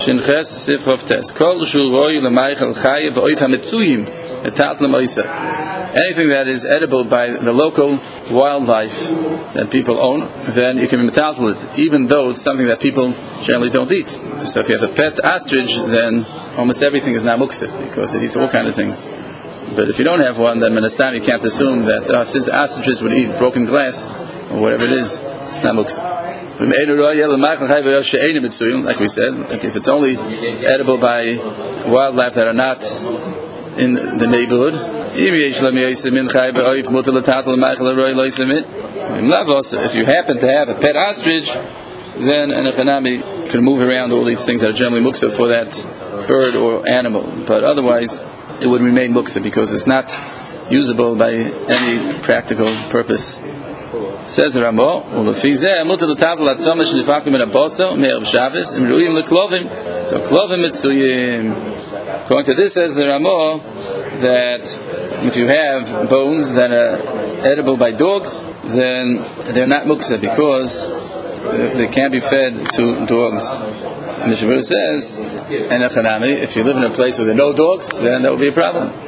Shinches Sifchov Tes. Kol Shul Roy L'Maichel Chayev V'Oiv HaMetzuyim Etat L'Moisa. Anything that is edible by the local wildlife that people own, then you can be metaltal it, even though it's something that people generally don't eat. So if you have a pet ostrich, then almost everything is not muksif, because it eats all kind of things. But if you don't have one, then Menastam you can't assume that since ostriches would eat broken glass, or whatever it is, it's not muksif. Like we said, like if it's only edible by wildlife that are not in the neighborhood, if you happen to have a pet ostrich, then an echanami can move around all these things that are generally muksa for that bird or animal. But otherwise, it would remain muksa because it's not usable by any practical purpose. Says the Ramah, so klovim mitzuyim. According to this, says the Ramah, that if you have bones that are edible by dogs, then they're not muksa because they can't be fed to dogs. Mishnah says, if you live in a place where there are no dogs, then that would be a problem.